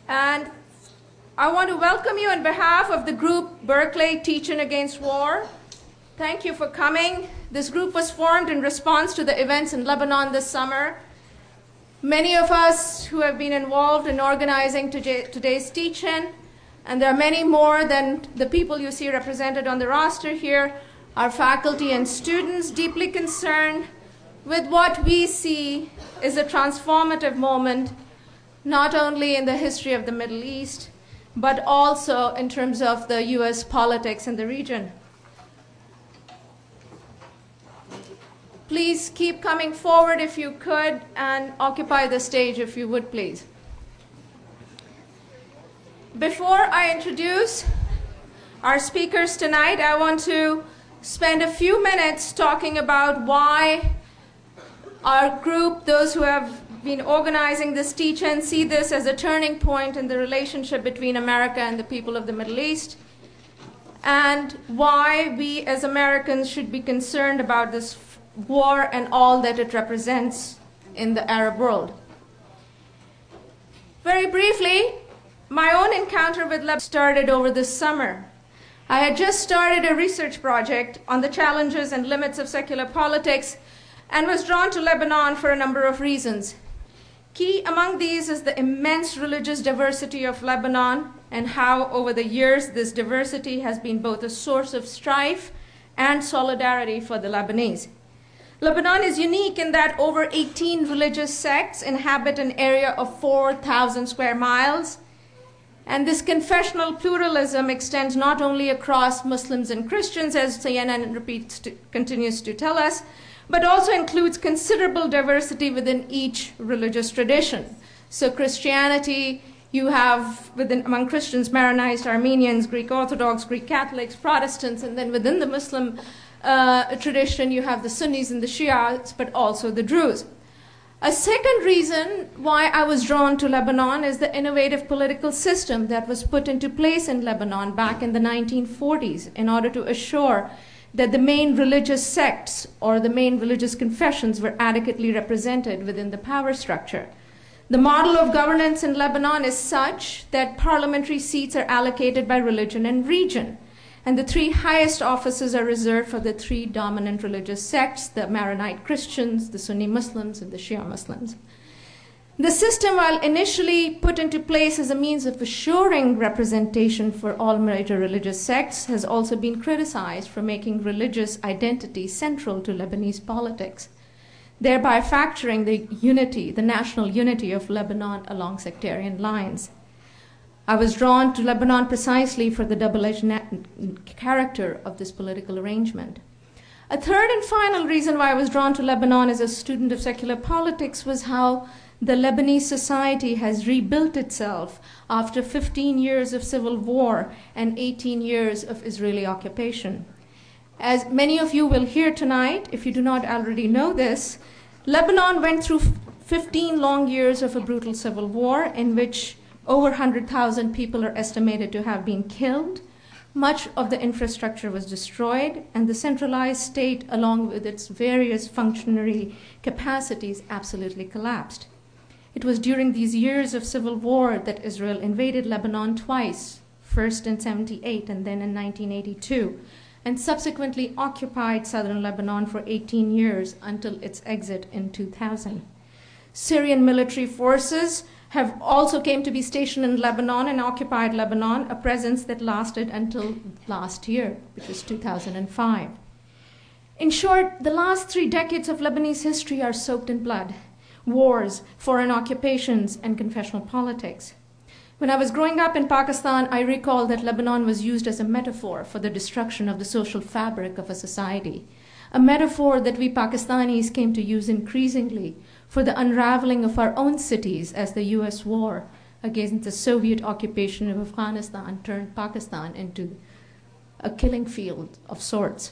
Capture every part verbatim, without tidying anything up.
And I want to welcome you on behalf of the group Berkeley Teaching Against War. Thank you for coming. This group was formed in response to the events in Lebanon this summer. Many of us who have been involved in organizing today's teach-in, and there are many more than the people you see represented on the roster here, are faculty and students deeply concerned with what we see is a transformative moment, not only in the history of the Middle East, but also in terms of the U S politics in the region. Please keep coming forward if you could, and occupy the stage if you would, please. Before I introduce our speakers tonight, I want to spend a few minutes talking about why our group, those who have been organizing this teach-in, see this as a turning point in the relationship between America and the people of the Middle East, and why we as Americans should be concerned about this war and all that it represents in the Arab world. Very briefly, my own encounter with Lebanon started over this summer. I had just started a research project on the challenges and limits of secular politics and was drawn to Lebanon for a number of reasons. Key among these is the immense religious diversity of Lebanon and how over the years this diversity has been both a source of strife and solidarity for the Lebanese. Lebanon is unique in that over eighteen religious sects inhabit an area of four thousand square miles. And this confessional pluralism extends not only across Muslims and Christians, as C N N repeats to, continues to tell us, but also includes considerable diversity within each religious tradition. So Christianity, you have within, among Christians, Maronite, Armenians, Greek Orthodox, Greek Catholics, Protestants, and then within the Muslim uh, tradition, you have the Sunnis and the Shiites, but also the Druze. A second reason why I was drawn to Lebanon is the innovative political system that was put into place in Lebanon back in the nineteen forties in order to assure that the main religious sects or the main religious confessions were adequately represented within the power structure. The model of governance in Lebanon is such that parliamentary seats are allocated by religion and region. And the three highest offices are reserved for the three dominant religious sects, the Maronite Christians, the Sunni Muslims, and the Shia Muslims. The system, while initially put into place as a means of assuring representation for all major religious sects, has also been criticized for making religious identity central to Lebanese politics, thereby fracturing the unity, the national unity of Lebanon along sectarian lines. I was drawn to Lebanon precisely for the double-edged character of this political arrangement. A third and final reason why I was drawn to Lebanon as a student of secular politics was how the Lebanese society has rebuilt itself after fifteen years of civil war and eighteen years of Israeli occupation. As many of you will hear tonight, if you do not already know this, Lebanon went through fifteen long years of a brutal civil war in which over one hundred thousand people are estimated to have been killed. Much of the infrastructure was destroyed, and the centralized state, along with its various functionary capacities, absolutely collapsed. It was during these years of civil war that Israel invaded Lebanon twice, first in seventy-eight and then in nineteen eighty-two, and subsequently occupied southern Lebanon for eighteen years until its exit in two thousand. Syrian military forces have also came to be stationed in Lebanon and occupied Lebanon, a presence that lasted until last year, which was two thousand five. In short, the last three decades of Lebanese history are soaked in blood, wars, foreign occupations, and confessional politics. When I was growing up in Pakistan, I recall that Lebanon was used as a metaphor for the destruction of the social fabric of a society, a metaphor that we Pakistanis came to use increasingly for the unraveling of our own cities as the U S war against the Soviet occupation of Afghanistan turned Pakistan into a killing field of sorts.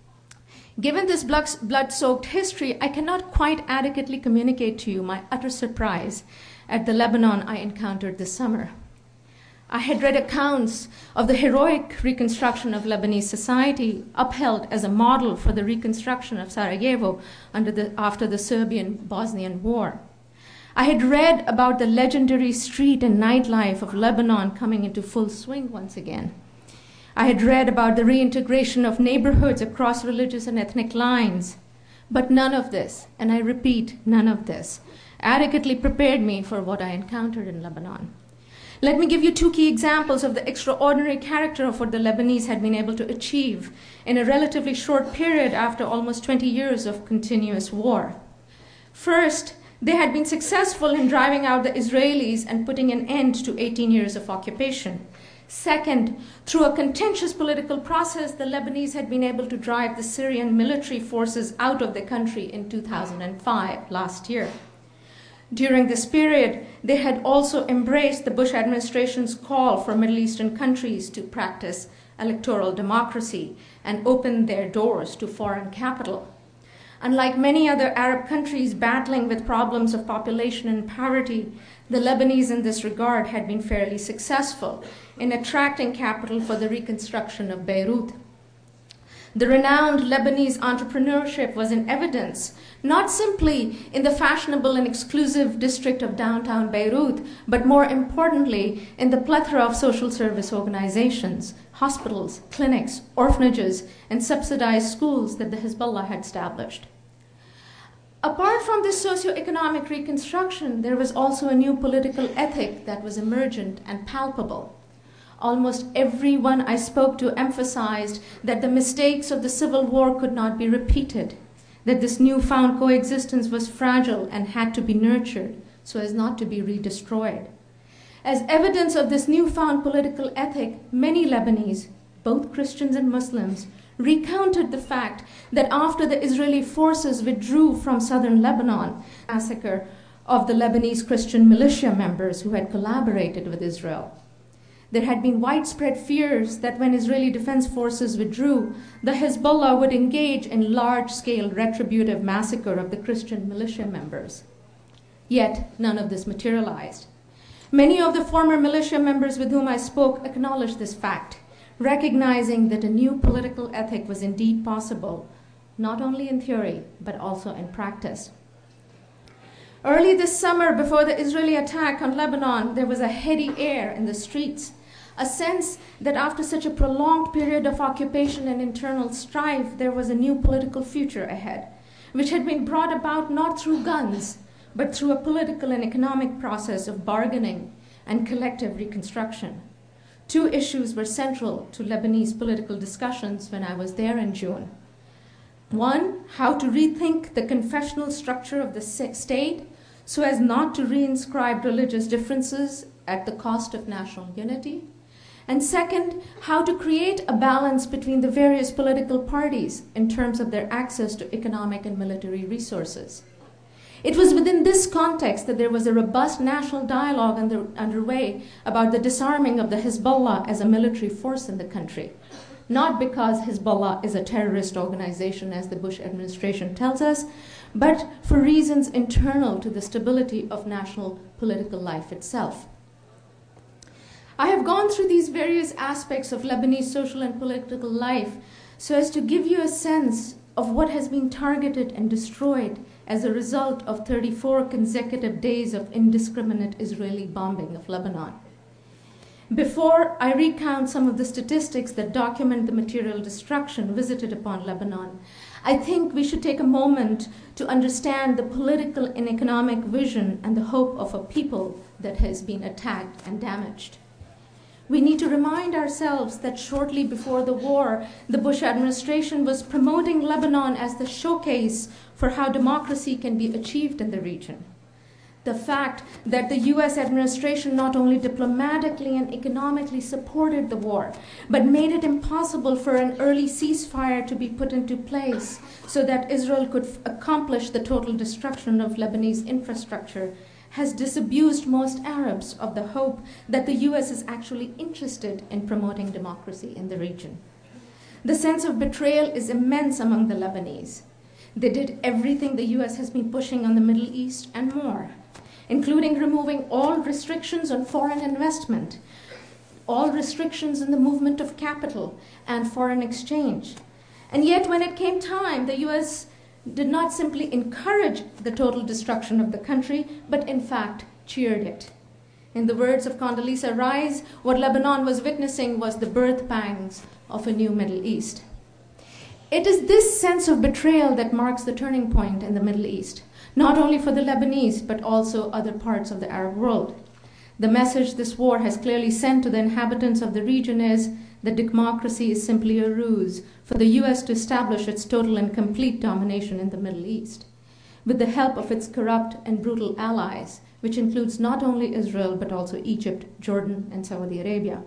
Given this blood-soaked history, I cannot quite adequately communicate to you my utter surprise at the Lebanon I encountered this summer. I had read accounts of the heroic reconstruction of Lebanese society, upheld as a model for the reconstruction of Sarajevo under the, after the Serbian-Bosnian War. I had read about the legendary street and nightlife of Lebanon coming into full swing once again. I had read about the reintegration of neighborhoods across religious and ethnic lines. But none of this, and I repeat, none of this, adequately prepared me for what I encountered in Lebanon. Let me give you two key examples of the extraordinary character of what the Lebanese had been able to achieve in a relatively short period after almost twenty years of continuous war. First, they had been successful in driving out the Israelis and putting an end to eighteen years of occupation. Second, through a contentious political process, the Lebanese had been able to drive the Syrian military forces out of the country in two thousand five, last year. During this period, they had also embraced the Bush administration's call for Middle Eastern countries to practice electoral democracy and open their doors to foreign capital. Unlike many other Arab countries battling with problems of population and poverty, the Lebanese in this regard had been fairly successful in attracting capital for the reconstruction of Beirut. The renowned Lebanese entrepreneurship was in evidence, not simply in the fashionable and exclusive district of downtown Beirut, but more importantly, in the plethora of social service organizations, hospitals, clinics, orphanages, and subsidized schools that the Hezbollah had established. Apart from this socioeconomic reconstruction, there was also a new political ethic that was emergent and palpable. Almost everyone I spoke to emphasized that the mistakes of the civil war could not be repeated, that this newfound coexistence was fragile and had to be nurtured so as not to be redestroyed. As evidence of this newfound political ethic, many Lebanese, both Christians and Muslims, recounted the fact that after the Israeli forces withdrew from southern Lebanon, massacre of the Lebanese Christian militia members who had collaborated with Israel. There had been widespread fears that when Israeli defense forces withdrew, the Hezbollah would engage in large-scale retributive massacre of the Christian militia members. Yet, none of this materialized. Many of the former militia members with whom I spoke acknowledged this fact, recognizing that a new political ethic was indeed possible, not only in theory, but also in practice. Early this summer, before the Israeli attack on Lebanon, there was a heady air in the streets, a sense that after such a prolonged period of occupation and internal strife, there was a new political future ahead, which had been brought about not through guns, but through a political and economic process of bargaining and collective reconstruction. Two issues were central to Lebanese political discussions when I was there in June. One, how to rethink the confessional structure of the state so as not to reinscribe religious differences at the cost of national unity. And second, how to create a balance between the various political parties in terms of their access to economic and military resources. It was within this context that there was a robust national dialogue under, underway about the disarming of the Hezbollah as a military force in the country. Not because Hezbollah is a terrorist organization, as the Bush administration tells us, but for reasons internal to the stability of national political life itself. I have gone through these various aspects of Lebanese social and political life so as to give you a sense of what has been targeted and destroyed as a result of thirty-four consecutive days of indiscriminate Israeli bombing of Lebanon. Before I recount some of the statistics that document the material destruction visited upon Lebanon, I think we should take a moment to understand the political and economic vision and the hope of a people that has been attacked and damaged. We need to remind ourselves that shortly before the war, the Bush administration was promoting Lebanon as the showcase for how democracy can be achieved in the region. The fact that the U S administration not only diplomatically and economically supported the war, but made it impossible for an early ceasefire to be put into place so that Israel could f- accomplish the total destruction of Lebanese infrastructure has disabused most Arabs of the hope that the U S is actually interested in promoting democracy in the region. The sense of betrayal is immense among the Lebanese. They did everything the U S has been pushing on the Middle East and more, including removing all restrictions on foreign investment, all restrictions in the movement of capital and foreign exchange. And yet when it came time, the U S did not simply encourage the total destruction of the country, but in fact cheered it. In the words of Condoleezza Rice, what Lebanon was witnessing was the birth pangs of a new Middle East. It is this sense of betrayal that marks the turning point in the Middle East, not only for the Lebanese, but also other parts of the Arab world. The message this war has clearly sent to the inhabitants of the region is that democracy is simply a ruse for the U S to establish its total and complete domination in the Middle East, with the help of its corrupt and brutal allies, which includes not only Israel, but also Egypt, Jordan, and Saudi Arabia.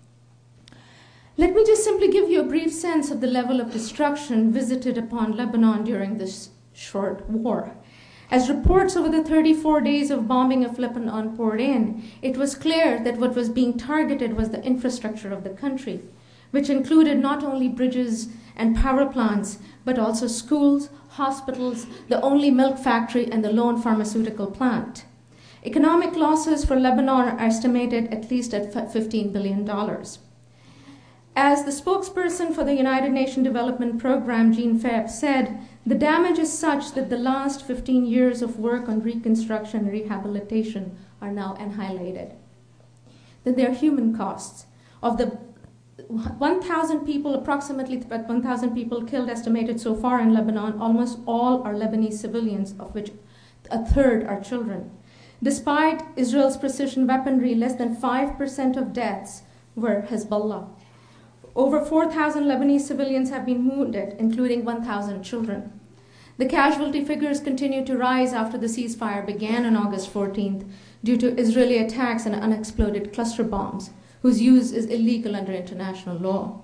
Let me just simply give you a brief sense of the level of destruction visited upon Lebanon during this short war. As reports over the thirty-four days of bombing of Lebanon poured in, it was clear that what was being targeted was the infrastructure of the country, which included not only bridges and power plants, but also schools, hospitals, the only milk factory, and the lone pharmaceutical plant. Economic losses for Lebanon are estimated at least at fifteen billion dollars. As the spokesperson for the United Nations Development Program, Jean Pham, said, the damage is such that the last fifteen years of work on reconstruction and rehabilitation are now annihilated. That there are human costs. Of the one thousand people, approximately one thousand people killed estimated so far in Lebanon, almost all are Lebanese civilians, of which a third are children. Despite Israel's precision weaponry, less than five percent of deaths were Hezbollah. Over four thousand Lebanese civilians have been wounded, including one thousand children. The casualty figures continue to rise after the ceasefire began on August fourteenth due to Israeli attacks and unexploded cluster bombs, whose use is illegal under international law.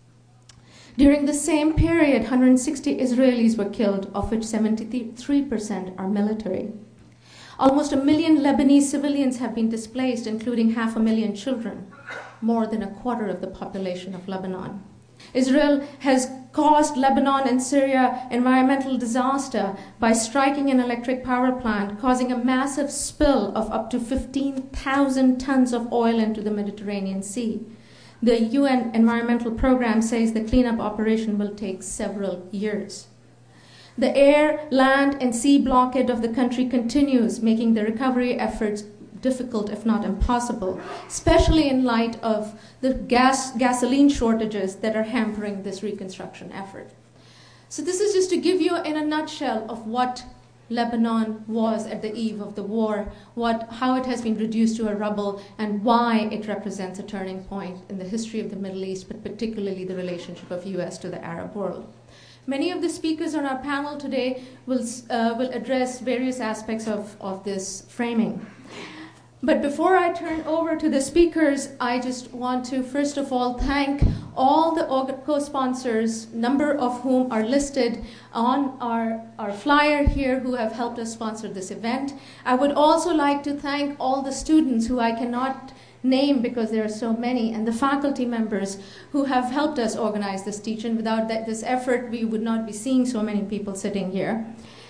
During the same period, one hundred sixty Israelis were killed, of which seventy-three percent are military. Almost a million Lebanese civilians have been displaced, including half a million children, more than a quarter of the population of Lebanon. Israel has caused Lebanon and Syria environmental disaster by striking an electric power plant, causing a massive spill of up to fifteen thousand tons of oil into the Mediterranean Sea. The U N Environmental Program says the cleanup operation will take several years. The air, land, and sea blockade of the country continues, making the recovery efforts difficult, if not impossible, especially in light of the gas, gasoline shortages that are hampering this reconstruction effort. So this is just to give you in a nutshell of what Lebanon was at the eve of the war, what, how it has been reduced to a rubble, and why it represents a turning point in the history of the Middle East, but particularly the relationship of U S to the Arab world. Many of the speakers on our panel today will, uh, will address various aspects of, of this framing. But before I turn over to the speakers, I just want to first of all thank all the co-sponsors, number of whom are listed on our, our flyer here, who have helped us sponsor this event. I would also like to thank all the students who I cannot name because there are so many, and the faculty members who have helped us organize this teach-in. Without that, this effort, we would not be seeing so many people sitting here.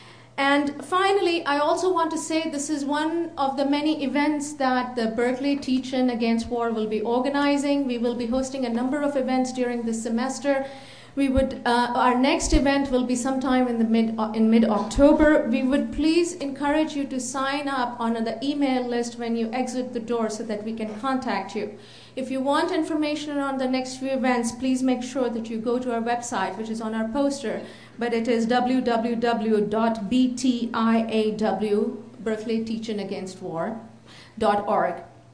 And finally, I also want to say this is one of the many events that the Berkeley Teach-In Against War will be organizing. We will be hosting a number of events during this semester. We would, uh, our next event will be sometime in the mid, uh, in mid-October. We would please encourage you to sign up on the email list when you exit the door so that we can contact you. If you want information on the next few events, please make sure that you go to our website, which is on our poster, but it is w w w dot b t i a w, Berkeley Teach-In Against War, dot org.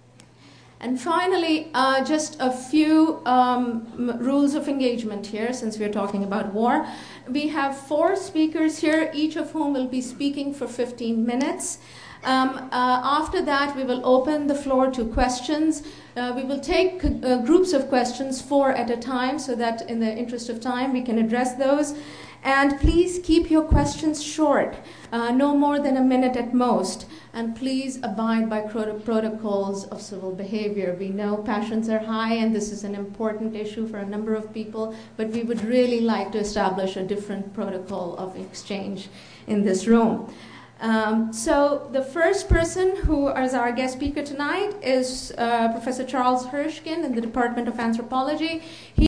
And finally, uh, just a few um, rules of engagement here, since we're talking about war. We have four speakers here, each of whom will be speaking for fifteen minutes. Um, uh, after that, we will open the floor to questions. Uh, we will take uh, groups of questions, four at a time, so that in the interest of time, we can address those. And please keep your questions short, uh, no more than a minute at most. And please abide by protocols of civil behavior. We know passions are high, and this is an important issue for a number of people, but we would really like to establish a different protocol of exchange in this room. Um, so the first person who is our guest speaker tonight is uh, Professor Charles Hirschkind in the Department of Anthropology. He